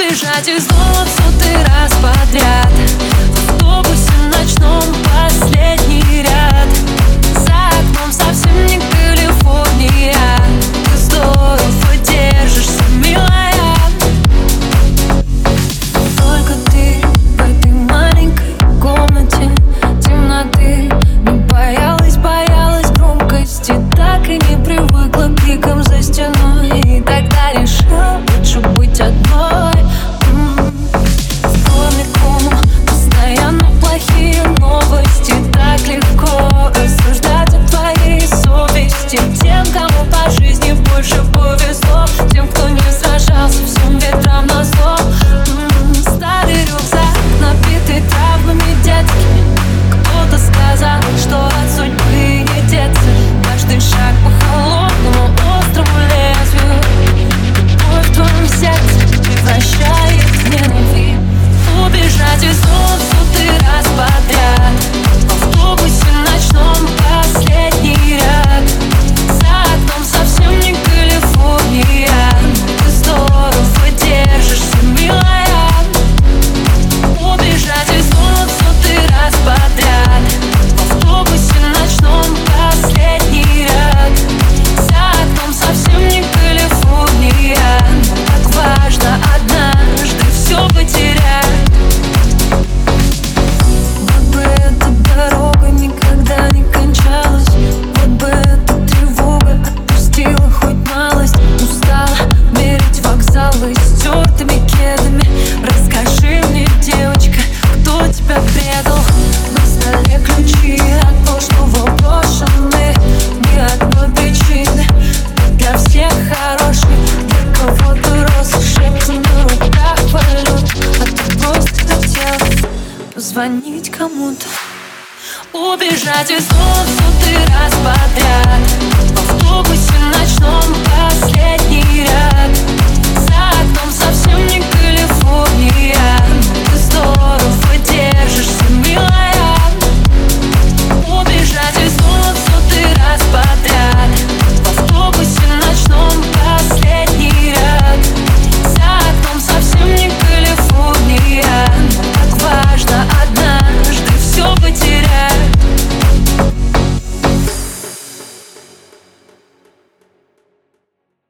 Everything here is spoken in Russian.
Убежать из дома в сотый раз подряд. В автобусе ночном последний ряд. За окном совсем не Калифорния. Ты здорово держишься, милая. Только ты в этой маленькой комнате темноты. Не боялась громкости, так и не привыкла к крикам за стеной. И тогда решила лучше быть одной. В доме кому постоянно плохие новости. Так легко рассуждать о твоей совести. Тем, кому по жизни больше повезло, тем, кто не сражался всем ветрам назло. Старый рюкзак, набитый травмами детскими. Кто-то сказал, что от судьбы не деться. Каждый шаг по холодному острому лезвию. Любовь в твоем сердце превращает в ненависть. Убежать из дома в сотый раз подряд. В автобусе ночном последний ряд. За окном совсем не Калифорния. Ты здорово держишься, милая. Убежать из дома в сотый раз подряд. В автобусе ночном последний ряд. За окном совсем не Калифорния. Так важно однажды все потерять. Вот бы эта дорога никогда не кончалась. Вот бы эта тревога отпустила хоть малость. Устала мерить вокзалы стертыми кедами. Расскажи мне, девочка, кто тебя предал? На столе ключи от прошлого брошены. Ни одной причины для всех хороший. Для кого-то розы на руках полет. А ты просто хотела позвонить кому-то. Убежать из дома в сотый раз подряд.